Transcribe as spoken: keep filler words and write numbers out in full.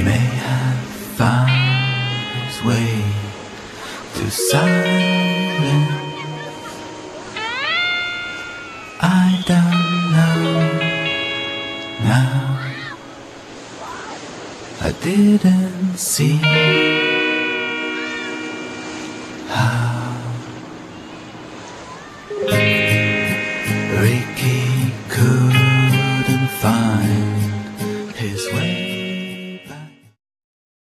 may have found his way to silence. I don't know now. I didn't see how Ricky couldn't find